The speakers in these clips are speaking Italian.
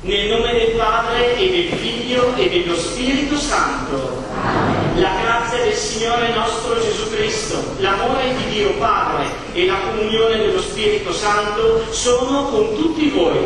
Nel nome del Padre e del Figlio e dello Spirito Santo. La grazia del Signore nostro Gesù Cristo, l'amore di Dio Padre e la comunione dello Spirito Santo sono con tutti voi.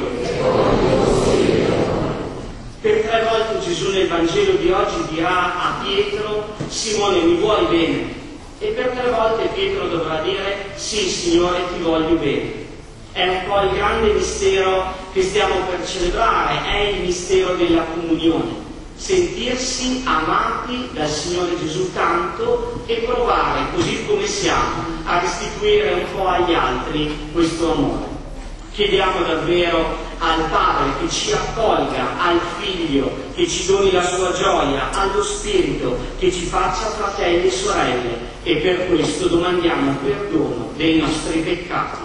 Per 3 volte Gesù nel Vangelo di oggi dirà a Pietro: Simone, mi vuoi bene? E per 3 volte Pietro dovrà dire: sì, Signore, ti voglio bene. È un po' il grande mistero che stiamo per celebrare, è il mistero della comunione. Sentirsi amati dal Signore Gesù tanto e provare, così come siamo, a restituire un po' agli altri questo amore. Chiediamo davvero al Padre che ci accolga, al Figlio che ci doni la sua gioia, allo Spirito che ci faccia fratelli e sorelle, e per questo domandiamo perdono dei nostri peccati.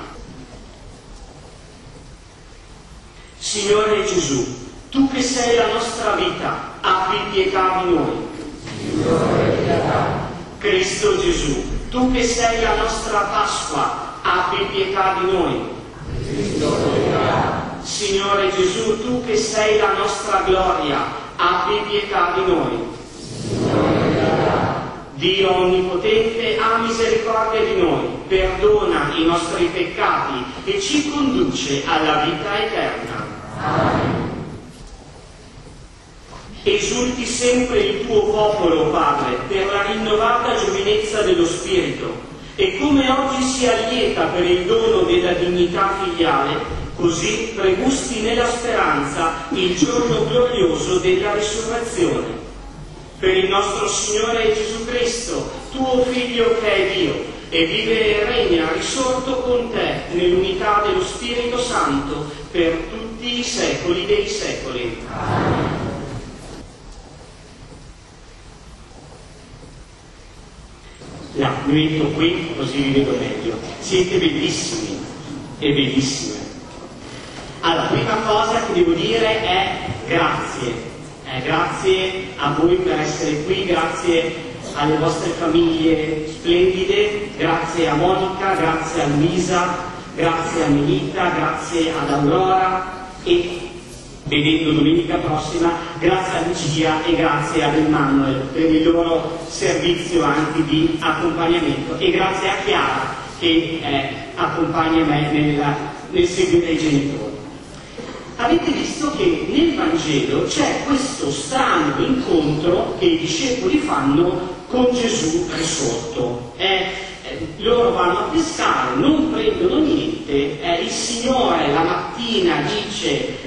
Signore Gesù, tu che sei la nostra vita, abbi pietà di noi. Signore, pietà. Cristo Gesù, tu che sei la nostra Pasqua, abbi pietà di noi. Cristo, pietà. Signore Gesù, tu che sei la nostra gloria, abbi pietà di noi. Signore, pietà. Dio Onnipotente, ha misericordia di noi, perdona i nostri peccati e ci conduce alla vita eterna. Amen. Esulti sempre il tuo popolo, Padre, per la rinnovata giovinezza dello Spirito, e come oggi si allieta per il dono della dignità filiale, così pregusti nella speranza il giorno glorioso della risurrezione. Per il nostro Signore Gesù Cristo, tuo Figlio che è Dio, e vive e regna risorto con te nell'unità dello Spirito Santo per tutti i secoli dei secoli. Amen. Là, mi metto qui così vi vedo meglio. Siete bellissimi e bellissime. Allora, prima cosa che devo dire è grazie. Grazie a voi per essere qui, grazie alle vostre famiglie splendide, grazie a Monica, grazie a Luisa, grazie a Melita, grazie ad Aurora e, vedendo domenica prossima, grazie a Lucia e grazie ad Emmanuel per il loro servizio anche di accompagnamento, e grazie a Chiara che accompagna me nel seguire i genitori. Avete visto che nel Vangelo c'è questo strano incontro che i discepoli fanno con Gesù risorto. Loro vanno a pescare, non prendono niente, il Signore la mattina dice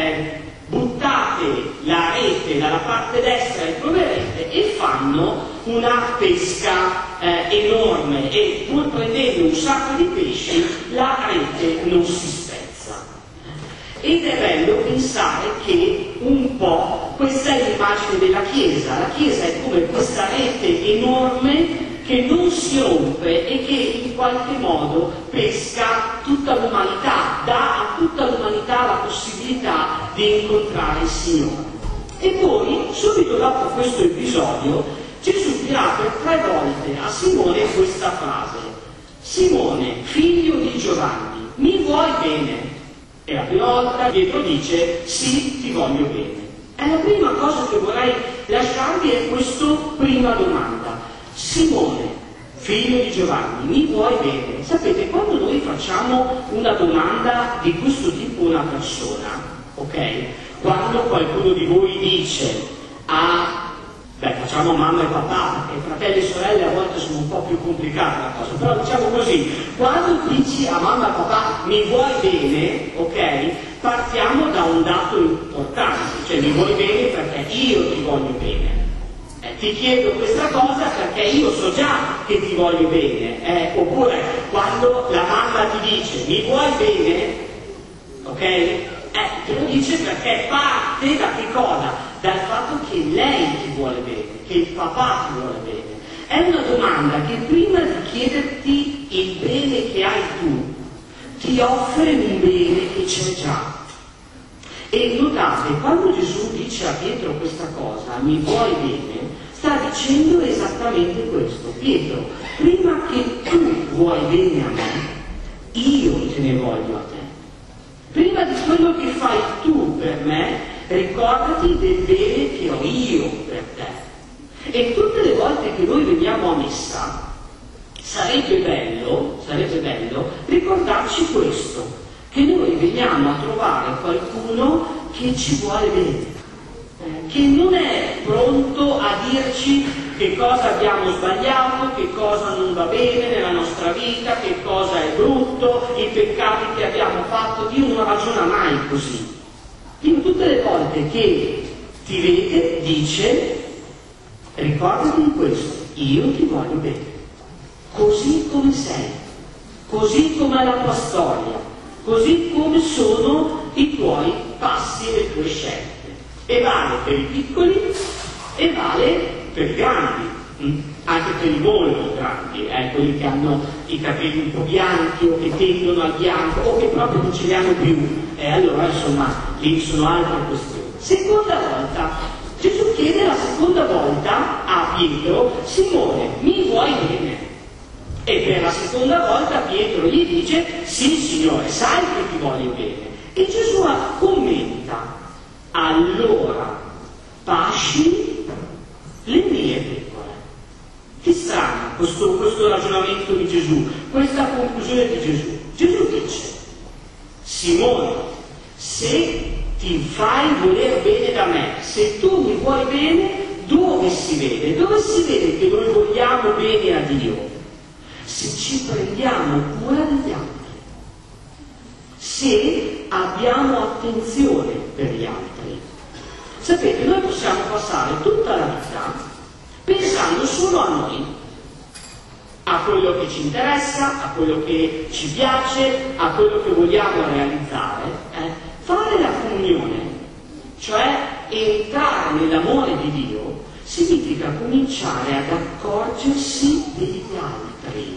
buttate la rete dalla parte destra e troverete, e fanno una pesca enorme, e pur prendendo un sacco di pesci la rete non si spezza. Ed è bello pensare che un po' questa è l'immagine della Chiesa. La Chiesa è come questa rete enorme che non si rompe e che in qualche modo pesca tutta l'umanità, dà a tutta l'umanità la possibilità di incontrare il Signore. E poi, subito dopo questo episodio, Gesù dirà per 3 volte a Simone questa frase: Simone, figlio di Giovanni, mi vuoi bene? E la prima volta Pietro dice: sì, ti voglio bene. E la prima cosa che vorrei lasciarvi è questa prima domanda: Simone, figlio di Giovanni, mi vuoi bene? Sapete, quando noi facciamo una domanda di questo tipo a una persona, ok? Quando qualcuno di voi dice facciamo mamma e papà, perché fratelli e sorelle a volte sono un po' più complicate la cosa, però diciamo così, quando dici a mamma e papà mi vuoi bene, ok? Partiamo da un dato importante, cioè mi vuoi bene perché io ti voglio bene. Ti chiedo questa cosa perché io so già che ti voglio bene, oppure quando la mamma ti dice mi vuoi bene, ok? Te lo dice perché parte da che cosa? Dal fatto che lei ti vuole bene, che il papà ti vuole bene. È una domanda che prima di chiederti il bene che hai tu, ti offre un bene che c'è già. E notate, quando Gesù dice a Pietro questa cosa, mi vuoi bene, sta dicendo esattamente questo: Pietro, prima che tu vuoi bene a me, io te ne voglio a te. Prima di quello che fai tu per me, ricordati del bene che ho io per te. E tutte le volte che noi veniamo a messa, sarebbe bello ricordarci questo, che noi veniamo a trovare qualcuno che ci vuole bene, che non è pronto a dirci che cosa abbiamo sbagliato, che cosa non va bene nella nostra vita, che cosa è brutto, i peccati che abbiamo fatto. Dio non ragiona mai così. Dio tutte le volte che ti vede dice: ricordati di questo, io ti voglio bene, così come sei, così come è la tua storia, così come sono i tuoi passi e le tue scelte. E vale per i piccoli e vale per i grandi, anche per i molto grandi, quelli che hanno i capelli un po' bianchi o che tendono al bianco o che proprio non ce li hanno più, e allora insomma lì sono altre questioni. Seconda volta, Gesù chiede la seconda volta a Pietro: Simone, mi vuoi bene? E per la seconda volta Pietro gli dice: sì Signore, sai che ti voglio bene. E Gesù commenta: allora pasci le mie pecore. Che strano questo ragionamento di Gesù, questa conclusione di Gesù. Gesù dice: Simone, se ti fai voler bene da me, se tu mi vuoi bene, dove si vede? Dove si vede che noi vogliamo bene a Dio? Se ci prendiamo cura degli altri, se abbiamo attenzione per gli altri. Sapete, noi possiamo passare tutta la vita pensando solo a noi, a quello che ci interessa, a quello che ci piace, a quello che vogliamo realizzare. Fare la comunione, cioè entrare nell'amore di Dio, significa cominciare ad accorgersi degli altri,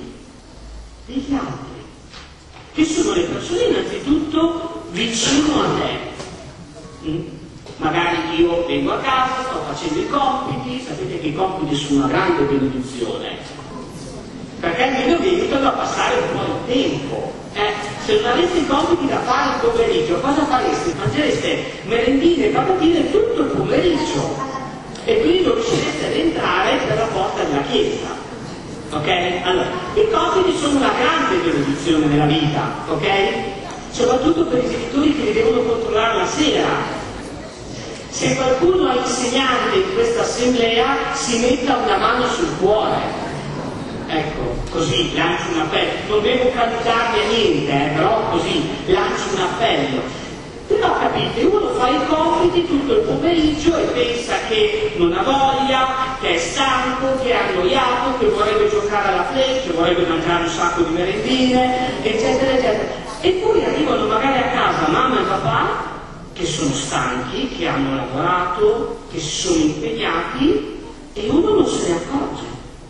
che sono le persone innanzitutto vicino a te. Magari io vengo a casa, sto facendo i compiti, sapete che i compiti sono una grande benedizione, perché almeno vi aiutano a passare un po' di tempo. Se non aveste i compiti da fare il pomeriggio, cosa fareste? Mangereste merendine e patatine tutto il pomeriggio e quindi non riuscireste ad entrare per la porta della chiesa. Ok? Allora, i compiti sono una grande benedizione nella vita, ok? Soprattutto per i genitori che li devono controllare la sera. Se qualcuno è insegnante in questa assemblea, si metta una mano sul cuore. Ecco, così lancio un appello. Non devo candidarmi a niente, però così lancio un appello. Però capite, uno fa i compiti tutto il pomeriggio e pensa che non ha voglia, che è stanco, che è annoiato, che vorrebbe giocare alla play, che vorrebbe mangiare un sacco di merendine, eccetera, eccetera. E poi arrivano magari a casa mamma e papà, che sono stanchi, che hanno lavorato, che si sono impegnati, e uno non se ne accorge.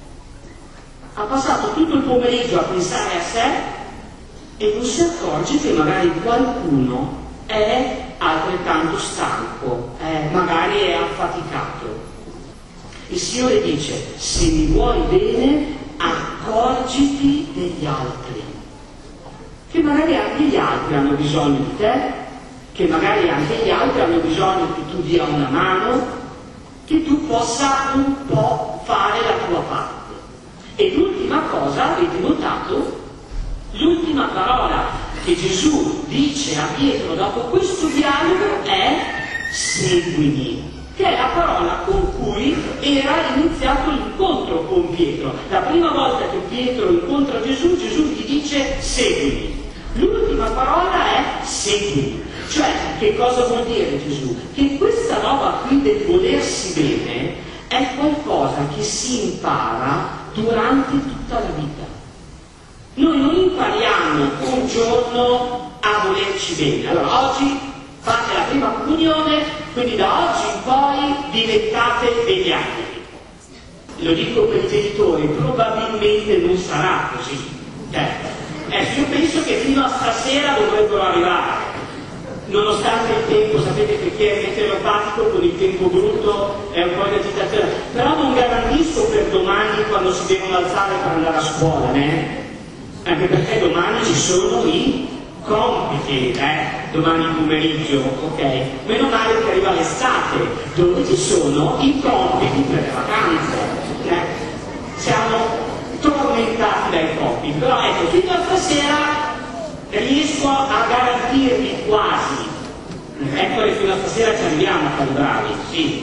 Ha passato tutto il pomeriggio a pensare a sé e non si accorge che magari qualcuno è altrettanto stanco, magari è affaticato. Il Signore dice: se mi vuoi bene, accorgiti degli altri, che magari anche gli altri hanno bisogno di te, che magari anche gli altri hanno bisogno che tu dia una mano, che tu possa un po' fare la tua parte. E l'ultima cosa, avete notato? L'ultima parola che Gesù dice a Pietro dopo questo dialogo è: seguimi, che è la parola con cui era iniziato l'incontro con Pietro. La prima volta che Pietro incontra Gesù, Gesù gli dice: seguimi. L'ultima parola è: seguimi. Cioè, che cosa vuol dire Gesù? Che questa roba qui del volersi bene è qualcosa che si impara durante tutta la vita. Noi non impariamo un giorno a volerci bene. Allora, oggi fate la prima comunione, quindi da oggi in poi diventate degli angeli. Lo dico per i genitori, probabilmente non sarà così. Io penso che fino a stasera dovrebbero arrivare. Nonostante il tempo, sapete che chi è meteoropatico con il tempo brutto è un po' in agitazione, però non garantisco per domani quando si devono alzare per andare a scuola, anche perché domani ci sono i compiti, domani pomeriggio, ok? Meno male che arriva l'estate, dove ci sono i compiti per le vacanze. Siamo tormentati dai compiti, però ecco, fino a stasera riesco a garantirvi quasi, ecco che fino a stasera ci arriviamo a fare bravi, sì,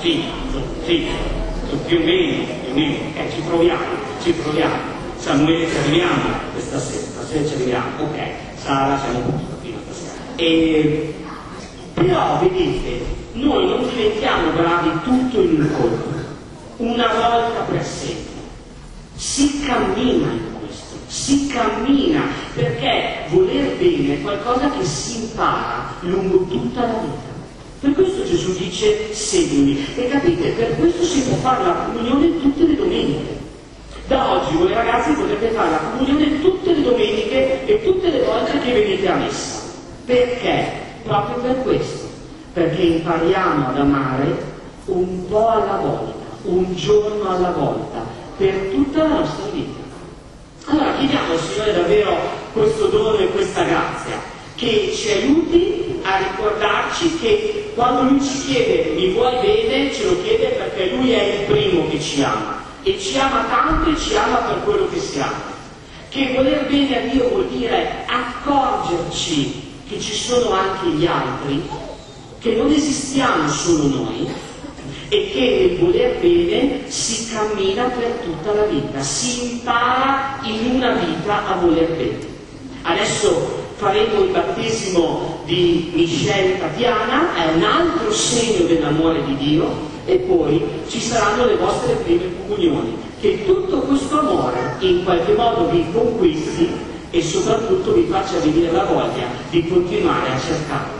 più o meno, ci proviamo. Samuele ci arriviamo questa sera ci arriviamo, ok, Sara siamo un pochino stasera. Però vedete, noi non diventiamo bravi tutto in un colpo, una volta per sempre. Si cammina in questo, si cammina, perché voler bene è qualcosa che si impara lungo tutta la vita. Per questo Gesù dice seguimi, e capite, per questo si può fare la comunione tutte le domeniche. Da oggi voi ragazzi potete fare la comunione tutte le domeniche e tutte le volte che venite a messa. Perché? Proprio per questo. Perché impariamo ad amare un po' alla volta, un giorno alla volta, per tutta la nostra vita. Allora chiediamo al Signore davvero questo dono e questa grazia, che ci aiuti a ricordarci che quando Lui ci chiede mi vuoi bene, ce lo chiede perché Lui è il primo che ci ama. E ci ama tanto e ci ama per quello che siamo. Che voler bene a Dio vuol dire accorgerci che ci sono anche gli altri, che non esistiamo solo noi, e che nel voler bene si cammina per tutta la vita, si impara in una vita a voler bene. Adesso faremo il battesimo di Michelle e Tatiana, è un altro segno dell'amore di Dio, e poi ci saranno le vostre prime comunioni, che tutto questo amore in qualche modo vi conquisti e soprattutto vi faccia venire la voglia di continuare a cercarlo.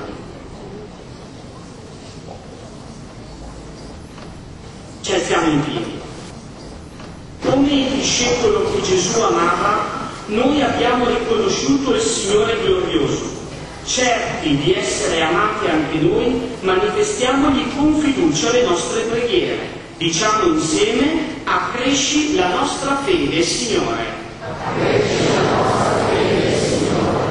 Ci alziamo in piedi. Come il discepolo che Gesù amava, noi abbiamo riconosciuto il Signore glorioso. Certi di essere amati anche noi, manifestiamogli con fiducia le nostre preghiere. Diciamo insieme: accresci la nostra fede, Signore. Accresci la nostra fede, Signore.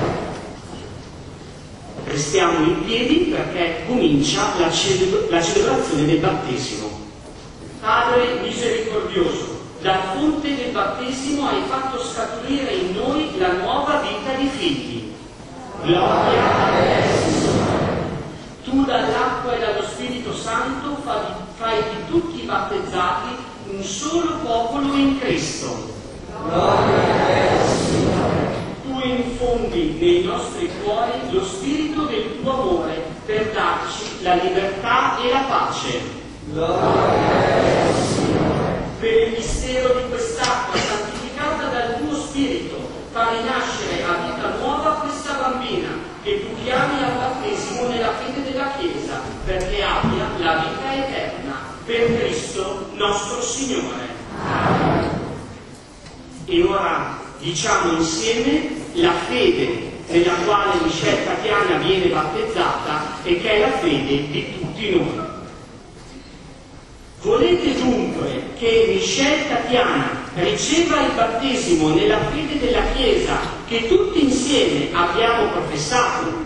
Restiamo in piedi perché comincia la celebrazione del battesimo. Padre misericordioso, dalla fonte del battesimo hai fatto scaturire in noi la nuova vita di figli. Gloria a te, Signore. Tu dall'acqua e dallo Spirito Santo fai di tutti i battezzati un solo popolo in Cristo. Gloria a te, Signore. Tu infondi nei nostri cuori lo spirito del tuo amore per darci la libertà e la pace. Gloria a te, Signore. Per il mistero di quest'acqua santificata dal tuo Spirito, fa rinascere a vita nuova questa bambina che tu chiami al battesimo nella fede della Chiesa, perché abbia la vita eterna, per Cristo nostro Signore. Amen. E ora diciamo insieme la fede nella quale Michelle Tatiana viene battezzata e che è la fede di tutti noi. Volete dunque che Michelle Tatiana riceva il battesimo nella fede della Chiesa che tutti insieme abbiamo professato?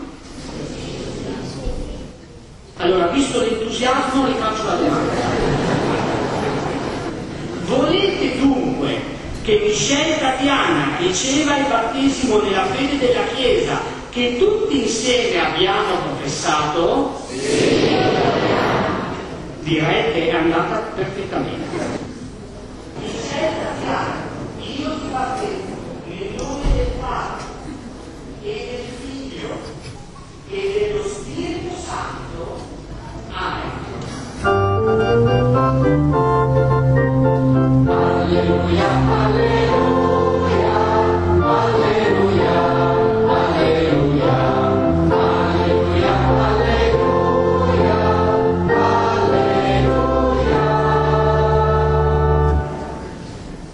Allora, visto l'entusiasmo, rifaccio la domanda. Volete dunque che Michelle Tatiana riceva il battesimo nella fede della Chiesa che tutti insieme abbiamo professato? Sì. Direi che è andata perfettamente. Michelle Tatiana